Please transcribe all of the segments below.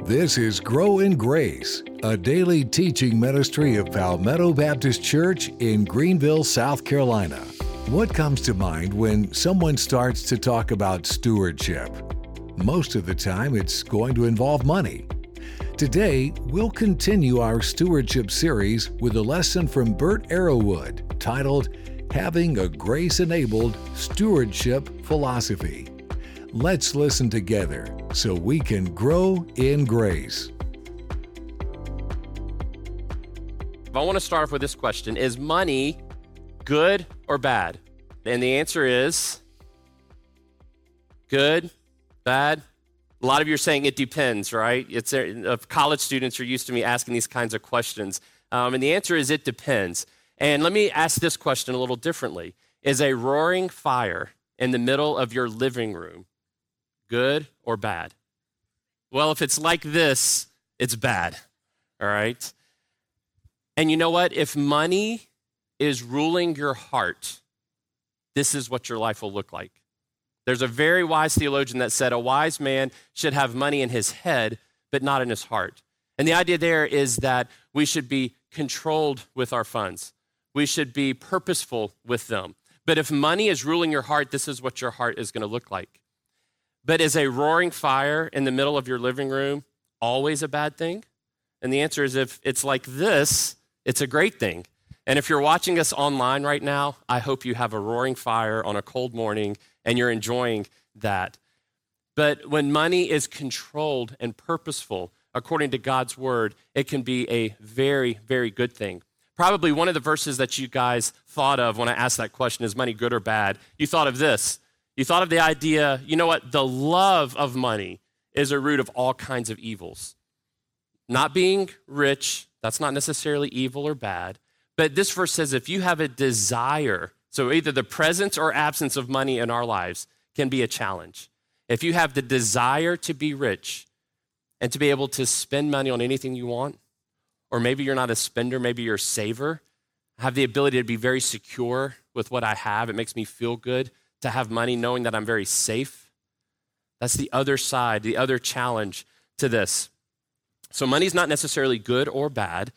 This is Grow in Grace, a daily teaching ministry of Palmetto Baptist Church in Greenville, South Carolina. What comes to mind when someone starts to talk about stewardship? Most of the time, it's going to involve money. Today, we'll continue our stewardship series with a lesson from Bert Arrowood titled, Having a Grace-Enabled Stewardship Philosophy. Let's listen together so we can grow in grace. I want to start off with this question. Is money good or bad? And the answer is good, bad. A lot of you are saying it depends, right? College students are used to me asking these kinds of questions. And the answer is it depends. And let me ask this question a little differently. Is a roaring fire in the middle of your living room good or bad? Well, if it's like this, it's bad, all right? And you know what? If money is ruling your heart, this is what your life will look like. There's a very wise theologian that said a wise man should have money in his head, but not in his heart. And the idea there is that we should be controlled with our funds. We should be purposeful with them. But if money is ruling your heart, this is what your heart is going to look like. But is a roaring fire in the middle of your living room always a bad thing? And the answer is if it's like this, it's a great thing. And if you're watching us online right now, I hope you have a roaring fire on a cold morning and you're enjoying that. But when money is controlled and purposeful, according to God's word, it can be a very, very good thing. Probably one of the verses that you guys thought of when I asked that question, is money good or bad? You thought of this. You thought of the idea, you know what? The love of money is a root of all kinds of evils. Not being rich, that's not necessarily evil or bad. But this verse says if you have a desire, so either the presence or absence of money in our lives can be a challenge. If you have the desire to be rich and to be able to spend money on anything you want, or maybe you're not a spender, maybe you're a saver, I have the ability to be very secure with what I have. It makes me feel good to have money knowing that I'm very safe. That's the other side, the other challenge to this. So money's not necessarily good or bad,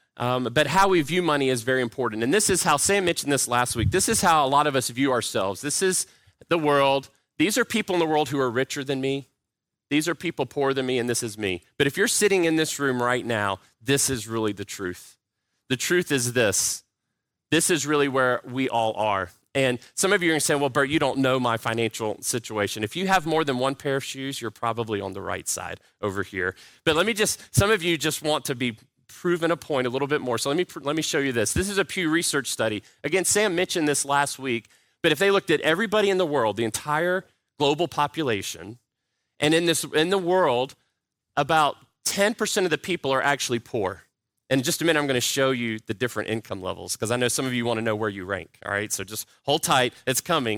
but how we view money is very important. And this is how, Sam mentioned this last week, this is how a lot of us view ourselves. This is the world. These are people in the world who are richer than me. These are people poorer than me, and this is me. But if you're sitting in this room right now, this is really the truth. The truth is this. This is really where we all are. And some of you are going to say, well, Bert, you don't know my financial situation. If you have more than one pair of shoes, you're probably on the right side over here. But some of you just want to be proven a point a little bit more. So let me show you this. This is a Pew Research study. Again, Sam mentioned this last week, but if they looked at everybody in the world, the entire global population, and in the world, about 10% of the people are actually poor. And in just a minute, I'm going to show you the different income levels because I know some of you want to know where you rank, all right? So just hold tight. It's coming.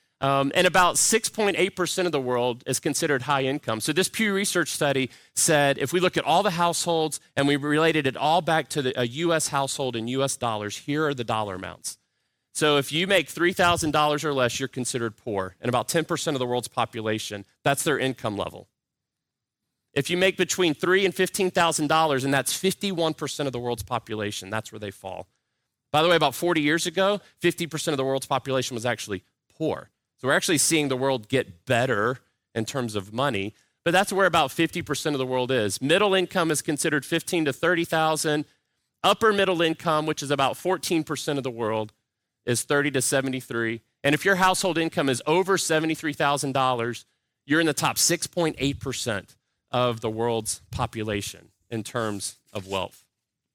And about 6.8% of the world is considered high income. So this Pew Research study said if we look at all the households and we related it all back to a U.S. household in U.S. dollars, here are the dollar amounts. So if you make $3,000 or less, you're considered poor. And about 10% of the world's population, that's their income level. If you make between $3,000 and $15,000, and that's 51% of the world's population, that's where they fall. By the way, about 40 years ago, 50% of the world's population was actually poor. So we're actually seeing the world get better in terms of money, but that's where about 50% of the world is. Middle income is considered $15,000 to $30,000. Upper middle income, which is about 14% of the world, is $30,000 to $73,000. And if your household income is over $73,000, you're in the top 6.8% of the world's population in terms of wealth.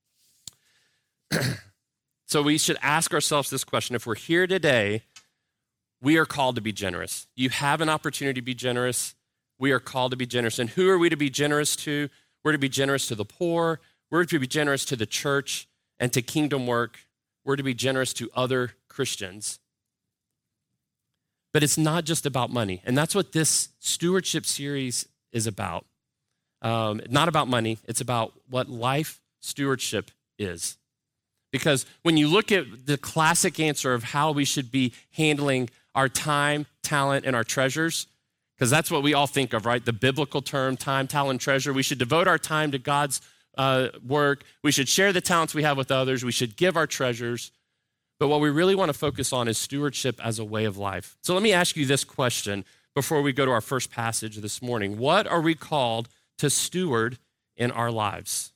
So we should ask ourselves this question. If we're here today, we are called to be generous. You have an opportunity to be generous. We are called to be generous. And who are we to be generous to? We're to be generous to the poor. We're to be generous to the church and to kingdom work. We're to be generous to other Christians. But it's not just about money. And that's what this stewardship series is about. Not about money. It's about what life stewardship is. Because when you look at the classic answer of how we should be handling our time, talent, and our treasures, Because that's what we all think of, right? The biblical term, time, talent, treasure. We should devote our time to God's work. We should share the talents we have with others. We should give our treasures. But what we really want to focus on is stewardship as a way of life. So let me ask you this question before we go to our first passage this morning. What are we called to steward in our lives?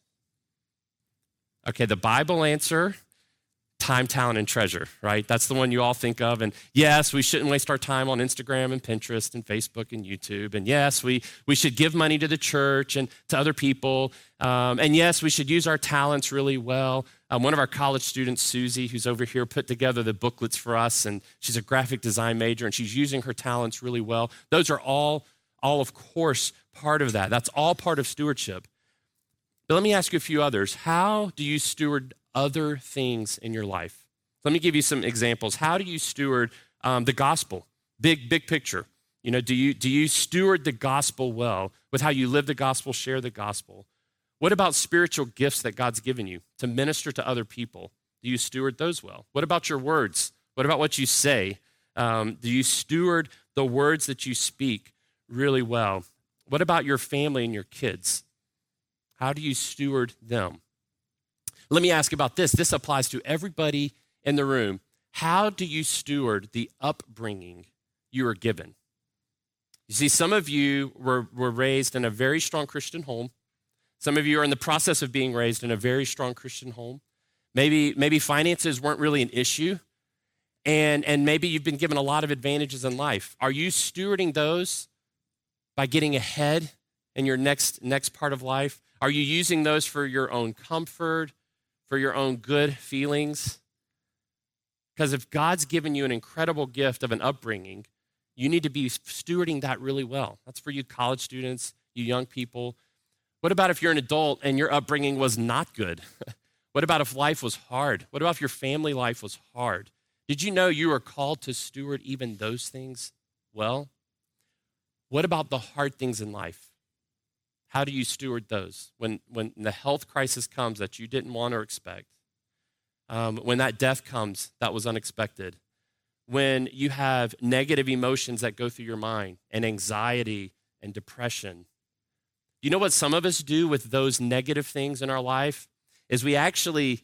Okay, the Bible answer, time, talent, and treasure, right? That's the one you all think of. And yes, we shouldn't waste our time on Instagram and Pinterest and Facebook and YouTube. And yes, we should give money to the church and to other people. And yes, we should use our talents really well. One of our college students, Susie, who's over here, put together the booklets for us. And she's a graphic design major, and she's using her talents really well. Those are all of course, part of that. That's all part of stewardship. But let me ask you a few others. How do you steward other things in your life? Let me give you some examples. How do you steward the gospel? Big picture. You know, do you steward the gospel well with how you live the gospel, share the gospel? What about spiritual gifts that God's given you to minister to other people? Do you steward those well? What about your words? What about what you say? Do you steward the words that you speak really well? What about your family and your kids? How do you steward them? Let me ask about this. This applies to everybody in the room. How do you steward the upbringing you were given? You see, some of you were raised in a very strong Christian home. Some of you are in the process of being raised in a very strong Christian home. Maybe finances weren't really an issue, and maybe you've been given a lot of advantages in life. Are you stewarding those by getting ahead in your next part of life? Are you using those for your own comfort, for your own good feelings? Because if God's given you an incredible gift of an upbringing, you need to be stewarding that really well. That's for you college students, you young people. What about if you're an adult and your upbringing was not good? What about if life was hard? What about if your family life was hard? Did you know you are called to steward even those things well? What about the hard things in life? How do you steward those? When the health crisis comes that you didn't want or expect, when that death comes that was unexpected, when you have negative emotions that go through your mind and anxiety and depression. You know what some of us do with those negative things in our life is we actually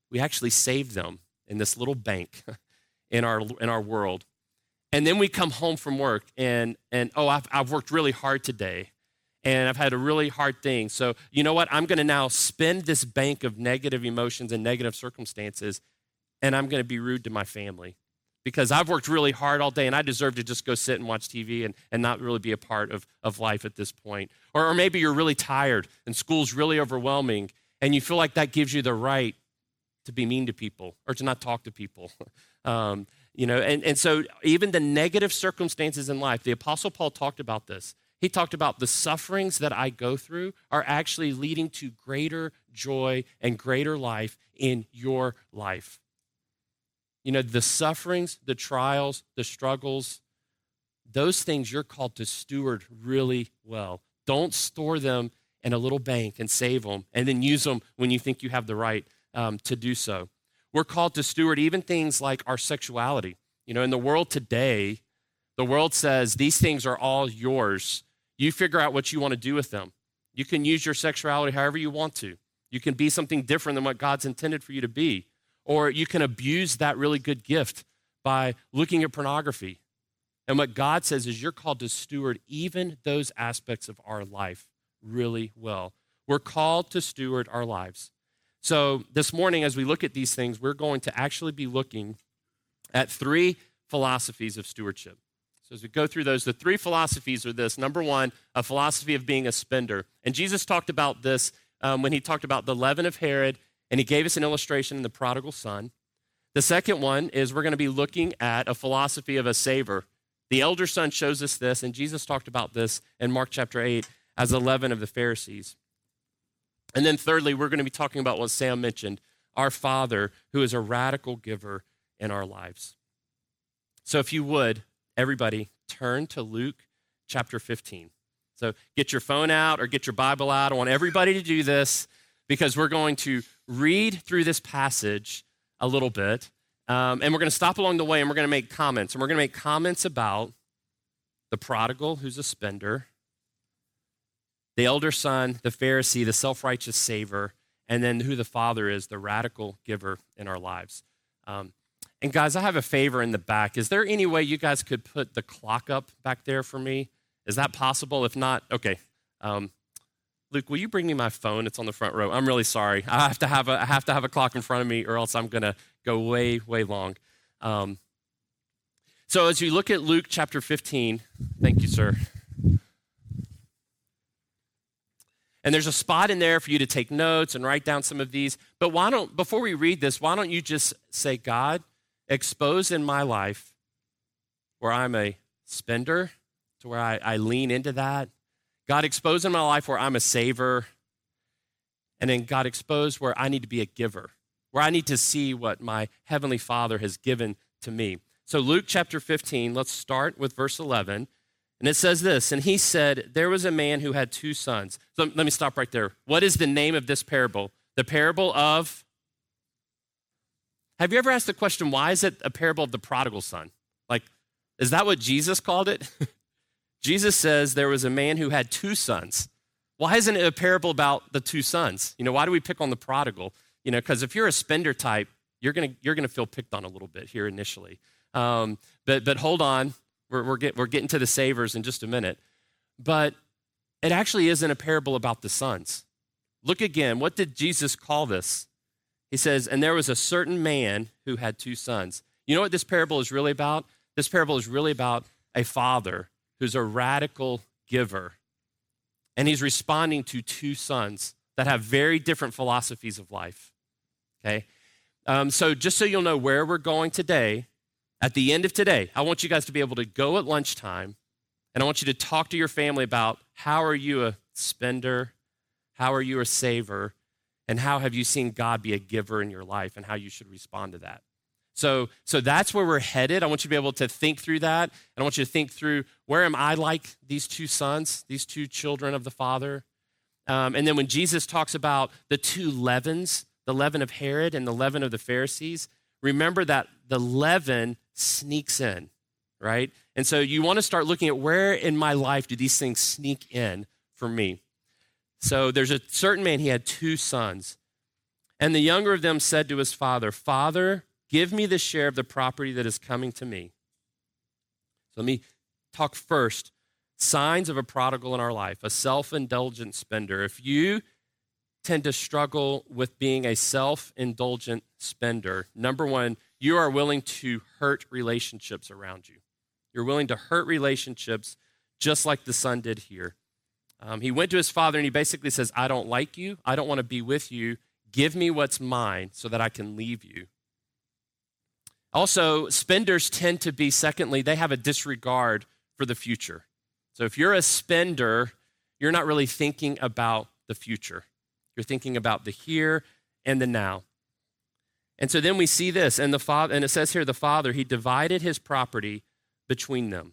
save them in this little bank in our world. And then we come home from work and I've worked really hard today. And I've had a really hard thing. So you know what? I'm going to now spend this bank of negative emotions and negative circumstances, and I'm going to be rude to my family because I've worked really hard all day, and I deserve to just go sit and watch TV and not really be a part of life at this point. Or maybe you're really tired, and school's really overwhelming, and you feel like that gives you the right to be mean to people or to not talk to people. And so even the negative circumstances in life, the Apostle Paul talked about this. He talked about the sufferings that I go through are actually leading to greater joy and greater life in your life. You know, the sufferings, the trials, the struggles, those things you're called to steward really well. Don't store them in a little bank and save them and then use them when you think you have the right to do so. We're called to steward even things like our sexuality. You know, in the world today, the world says these things are all yours. You figure out what you want to do with them. You can use your sexuality however you want to. You can be something different than what God's intended for you to be. Or you can abuse that really good gift by looking at pornography. And what God says is you're called to steward even those aspects of our life really well. We're called to steward our lives. So this morning, as we look at these things, we're going to actually be looking at 3 philosophies of stewardship. So as we go through those, the 3 philosophies are this. Number 1, a philosophy of being a spender. And Jesus talked about this when he talked about the leaven of Herod, and he gave us an illustration in the prodigal son. The second one is we're going to be looking at a philosophy of a saver. The elder son shows us this, and Jesus talked about this in Mark chapter 8 as the leaven of the Pharisees. And then thirdly, we're going to be talking about what Sam mentioned, our Father, who is a radical giver in our lives. So if you would, everybody, turn to Luke chapter 15. So get your phone out or get your Bible out. I want everybody to do this because we're going to read through this passage a little bit, and we're going to stop along the way, and we're going to make comments. And we're going to make comments about the prodigal, who's a spender, the elder son, the Pharisee, the self-righteous saver, and then who the father is, the radical giver in our lives. And guys, I have a favor in the back. Is there any way you guys could put the clock up back there for me? Is that possible? If not, okay. Luke, will you bring me my phone? It's on the front row. I'm really sorry. I have to have a clock in front of me, or else I'm going to go way, way long. So as you look at Luke chapter 15, thank you, sir. And there's a spot in there for you to take notes and write down some of these. But before we read this, why don't you just say, God, expose in my life where I'm a spender, to where I lean into that. God, expose in my life where I'm a saver. And then God, expose where I need to be a giver, where I need to see what my Heavenly Father has given to me. So Luke chapter 15, let's start with verse 11. And it says this, and he said, there was a man who had 2 sons. So let me stop right there. What is the name of this parable? The parable of, have you ever asked the question, why is it a parable of the prodigal son? Like, is that what Jesus called it? Jesus says there was a man who had 2 sons. Why isn't it a parable about the 2 sons? Why do we pick on the prodigal? Because if you're a spender type, you're gonna feel picked on a little bit here initially. But hold on. We're getting to the savers in just a minute. But it actually isn't a parable about the sons. Look again. What did Jesus call this? He says, and there was a certain man who had 2 sons. You know what this parable is really about? This parable is really about a father who's a radical giver. And he's responding to 2 sons that have very different philosophies of life. Okay? So just so you'll know where we're going today, at the end of today, I want you guys to be able to go at lunchtime, and I want you to talk to your family about how are you a spender, how are you a saver, and how have you seen God be a giver in your life, and how you should respond to that. So that's where we're headed. I want you to be able to think through that, and I want you to think through, where am I like these 2 sons, these 2 children of the Father? And then when Jesus talks about the 2 leavens, the leaven of Herod and the leaven of the Pharisees, remember that the leaven sneaks in, right? And so you want to start looking at, where in my life do these things sneak in for me? So there's a certain man, he had 2 sons. And the younger of them said to his father, Father, give me the share of the property that is coming to me. So let me talk first. Signs of a prodigal in our life, a self-indulgent spender. If you tend to struggle with being a self-indulgent spender, number 1, you are willing to hurt relationships around you. You're willing to hurt relationships just like the son did here. He went to his father and he basically says, I don't like you. I don't want to be with you. Give me what's mine so that I can leave you. Also, spenders tend to be, secondly, they have a disregard for the future. So if you're a spender, you're not really thinking about the future. You're thinking about the here and the now. And so then we see this, and it says here, the father, he divided his property between them.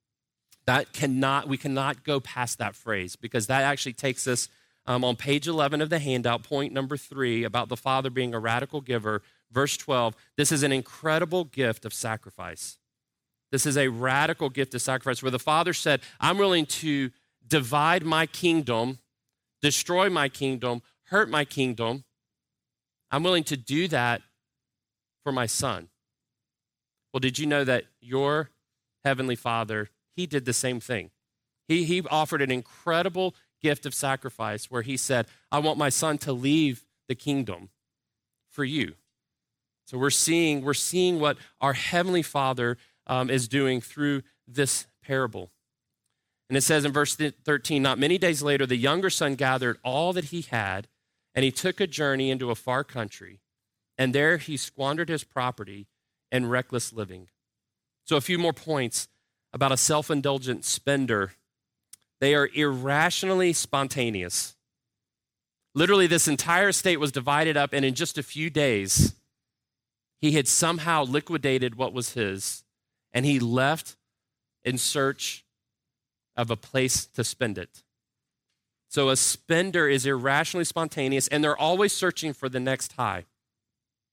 We cannot go past that phrase, because that actually takes us on page 11 of the handout, point number 3, about the father being a radical giver, verse 12. This is an incredible gift of sacrifice. This is a radical gift of sacrifice where the father said, I'm willing to divide my kingdom, destroy my kingdom, hurt my kingdom. I'm willing to do that for my son. Well, did you know that your Heavenly Father, he did the same thing? He offered an incredible gift of sacrifice where he said, I want my son to leave the kingdom for you. So we're seeing what our Heavenly Father is doing through this parable. And it says in verse 13, not many days later, the younger son gathered all that he had, and he took a journey into a far country, and there he squandered his property in reckless living. So a few more points about a self-indulgent spender. They are irrationally spontaneous. Literally, this entire estate was divided up, and in just a few days, he had somehow liquidated what was his, and he left in search of a place to spend it. So a spender is irrationally spontaneous, and they're always searching for the next high.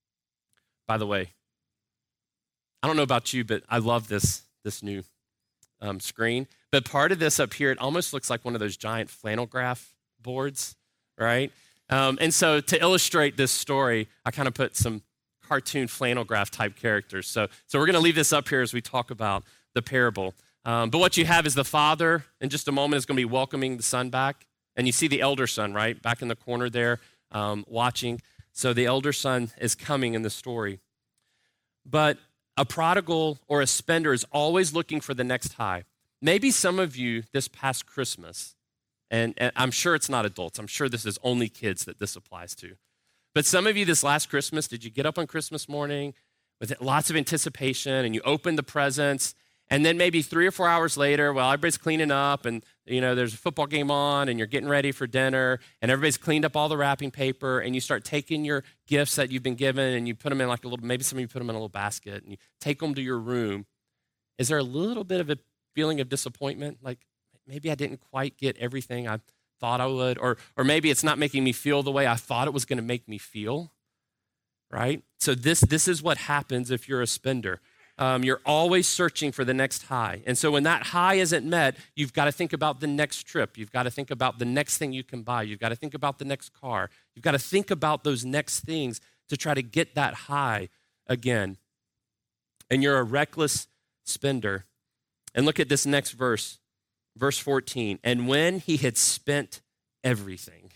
By the way, I don't know about you, but I love this new screen. But part of this up here, it almost looks like one of those giant flannel graph boards, right? And so to illustrate this story, I kind of put some cartoon flannel graph type characters. So we're going to leave this up here as we talk about the parable. But what you have is the father, in just a moment, is going to be welcoming the son back. And you see the elder son, right, back in the corner there watching. So the elder son is coming in the story. But a prodigal or a spender is always looking for the next high. Maybe some of you this past Christmas, and I'm sure it's not adults. I'm sure this is only kids that this applies to. But some of you this last Christmas, did you get up on Christmas morning with lots of anticipation and you opened the presents, and then maybe 3 or 4 hours later, well, everybody's cleaning up and, there's a football game on and you're getting ready for dinner and everybody's cleaned up all the wrapping paper and you start taking your gifts that you've been given and you put them in like a little, maybe some of you put them in a little basket and you take them to your room. Is there a little bit of a feeling of disappointment? Like maybe I didn't quite get everything I thought I would, or maybe it's not making me feel the way I thought it was going to make me feel, right? So this is what happens if you're a spender. You're always searching for the next high. And so when that high isn't met, you've got to think about the next trip. You've got to think about the next thing you can buy. You've got to think about the next car. You've got to think about those next things to try to get that high again. And you're a reckless spender. And look at this next verse, verse 14. And when he had spent everything,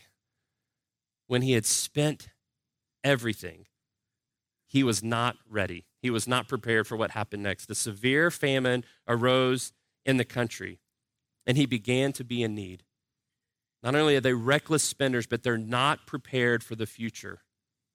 he was not ready. He was not prepared for what happened next. The severe famine arose in the country, and he began to be in need. Not only are they reckless spenders, but they're not prepared for the future.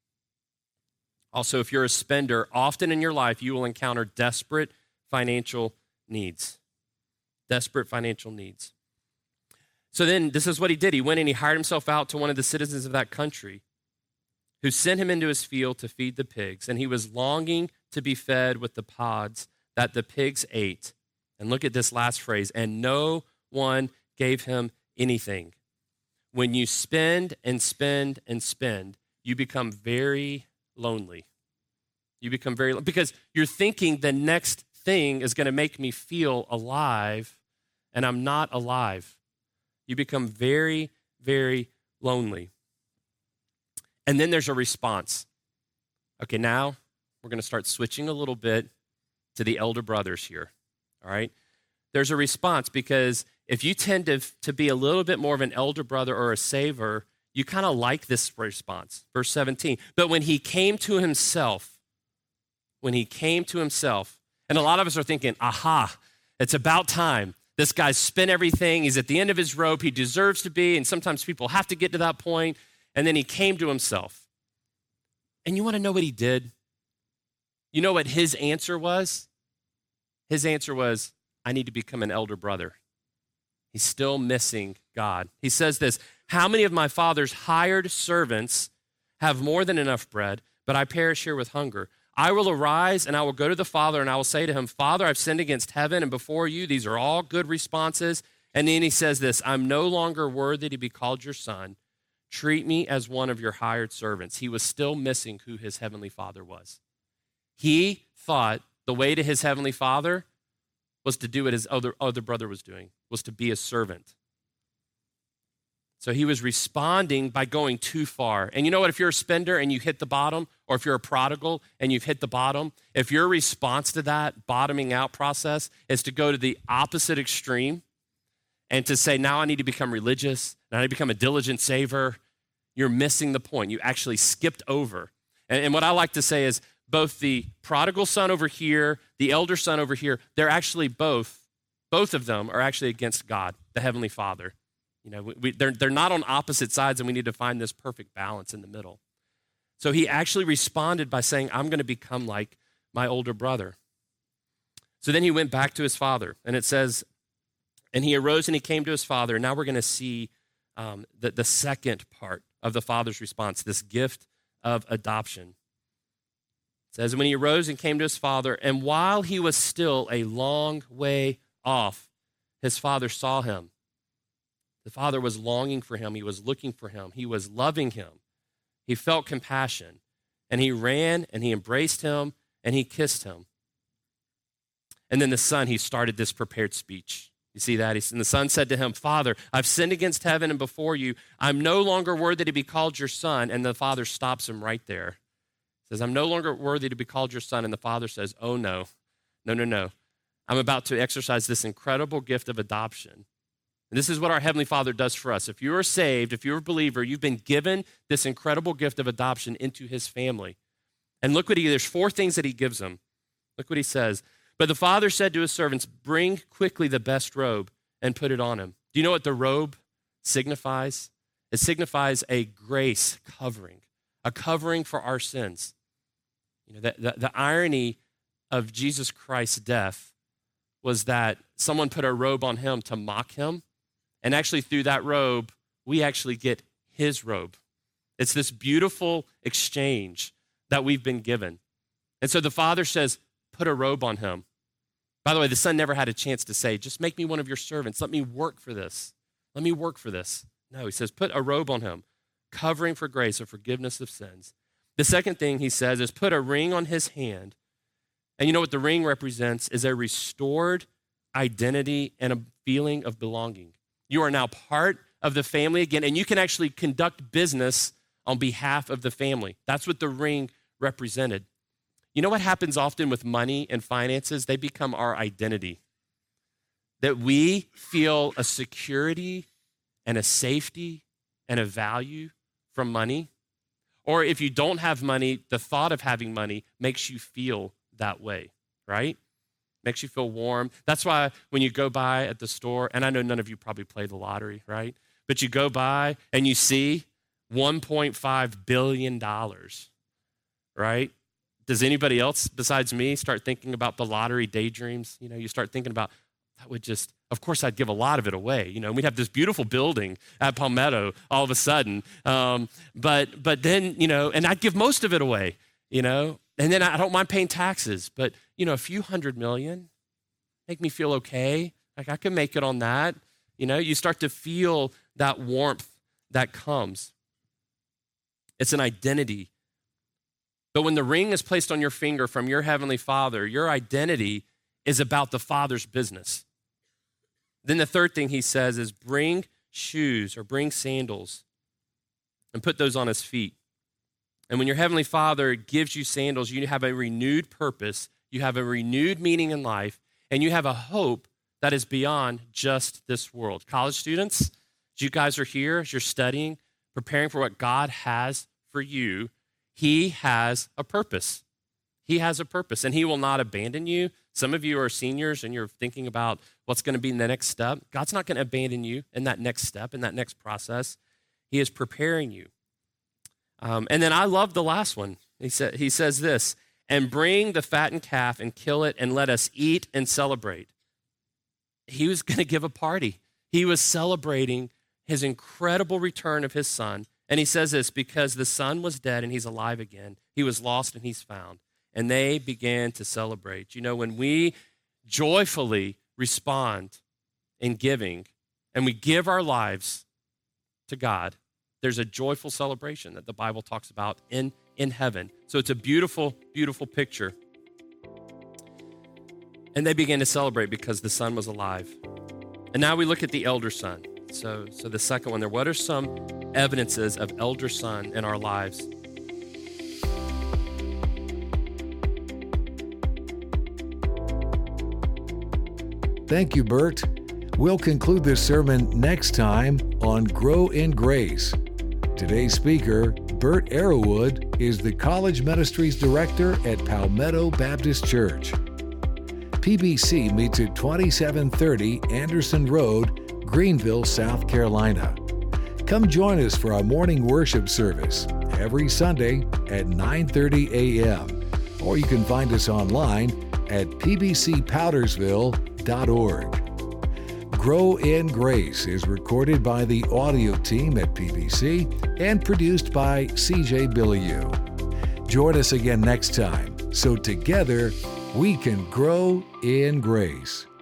Also, if you're a spender, often in your life, you will encounter desperate financial needs. Desperate financial needs. So then, this is what he did. He went and he hired himself out to one of the citizens of that country, who sent him into his field to feed the pigs. And he was longing to be fed with the pods that the pigs ate. And look at this last phrase, and no one gave him anything. When you spend and spend and spend, you become very lonely. Because you're thinking the next thing is going to make me feel alive, and I'm not alive. You become very, very lonely. And then there's a response. Okay, now we're going to start switching a little bit to the elder brothers here, all right? There's a response because if you tend to be a little bit more of an elder brother or a saver, you kind of like this response. Verse 17, but when he came to himself, and a lot of us are thinking, aha, it's about time. This guy's spent everything. He's at the end of his rope. He deserves to be, and sometimes people have to get to that point. And then he came to himself. And you want to know what he did? You know what his answer was? His answer was, I need to become an elder brother. He's still missing God. He says this, how many of my father's hired servants have more than enough bread, but I perish here with hunger? I will arise and I will go to the Father and I will say to him, Father, I've sinned against heaven and before you. These are all good responses. And then he says this, I'm no longer worthy to be called your son. Treat me as one of your hired servants. He was still missing who his heavenly Father was. He thought the way to his heavenly Father was to do what his other brother was doing, was to be a servant. So he was responding by going too far. And you know what? If you're a spender and you hit the bottom, or if you're a prodigal and you've hit the bottom, if your response to that bottoming out process is to go to the opposite extreme and to say, now I need to become religious, and I need to become a diligent saver, you're missing the point. You actually skipped over. And what I like to say is both the prodigal son over here, the elder son over here, they're actually both of them are actually against God, the Heavenly Father. They're not on opposite sides, and we need to find this perfect balance in the middle. So he actually responded by saying, I'm going to become like my older brother. So then he went back to his father, and it says, and he arose and he came to his father. Now we're going to see the second part of the father's response, this gift of adoption. It says, when he arose and came to his father, and while he was still a long way off, his father saw him. The father was longing for him. He was looking for him. He was loving him. He felt compassion, and he ran and he embraced him and he kissed him. And then the son, he started this prepared speech. You see that? And the son said to him, Father, I've sinned against heaven and before you. I'm no longer worthy to be called your son. And the father stops him right there. He says, I'm no longer worthy to be called your son. And the father says, oh, no. I'm about to exercise this incredible gift of adoption. And this is what our Heavenly Father does for us. If you are saved, if you're a believer, you've been given this incredible gift of adoption into his family. And look what there's 4 things that he gives them. Look what he says. But the father said to his servants, bring quickly the best robe and put it on him. Do you know what the robe signifies? It signifies a grace covering, a covering for our sins. You know, the irony of Jesus Christ's death was that someone put a robe on him to mock him. And actually through that robe, we actually get his robe. It's this beautiful exchange that we've been given. And so the father says, put a robe on him. By the way, the son never had a chance to say, just make me one of your servants. Let me work for this. Let me work for this. No, he says, put a robe on him, covering for grace or forgiveness of sins. The second thing he says is put a ring on his hand. And you know what the ring represents is a restored identity and a feeling of belonging. You are now part of the family again, and you can actually conduct business on behalf of the family. That's what the ring represented. You know what happens often with money and finances? They become our identity. That we feel a security and a safety and a value from money. Or if you don't have money, the thought of having money makes you feel that way, right? Makes you feel warm. That's why when you go by at the store, and I know none of you probably play the lottery, right? But you go by and you see $1.5 billion, right? Does anybody else besides me start thinking about the lottery daydreams? You know, you start thinking about, that would just, of course I'd give a lot of it away. You know, we'd have this beautiful building at Palmetto all of a sudden. But then, you know, and I'd give most of it away, you know, and then I don't mind paying taxes, but, you know, a few $100 million make me feel okay. Like I can make it on that. You know, you start to feel that warmth that comes. It's an identity. But when the ring is placed on your finger from your Heavenly Father, your identity is about the Father's business. Then the third thing he says is bring shoes or bring sandals and put those on his feet. And when your Heavenly Father gives you sandals, you have a renewed purpose, you have a renewed meaning in life, and you have a hope that is beyond just this world. College students, as you guys are here, as you're studying, preparing for what God has for you, he has a purpose. He has a purpose, and he will not abandon you. Some of you are seniors, and you're thinking about what's going to be in the next step. God's not going to abandon you in that next step, in that next process. He is preparing you. And then I love the last one. He says this, and bring the fattened calf and kill it, and let us eat and celebrate. He was going to give a party. He was celebrating his incredible return of his son. And he says this, because the son was dead and he's alive again. He was lost and he's found. And they began to celebrate. You know, when we joyfully respond in giving and we give our lives to God, there's a joyful celebration that the Bible talks about in heaven. So it's a beautiful, beautiful picture. And they began to celebrate because the son was alive. And now we look at the elder son. So the second one there, what are some evidences of elder son in our lives? Thank you, Bert. We'll conclude this sermon next time on Grow in Grace. Today's speaker, Bert Arrowood, is the College Ministries Director at Palmetto Baptist Church. PBC meets at 2730 Anderson Road, Greenville, South Carolina. Come join us for our morning worship service every Sunday at 9:30 a.m. Or you can find us online at pbcpowdersville.org. Grow in Grace is recorded by the audio team at PBC and produced by CJ Billiou. Join us again next time so together we can grow in grace.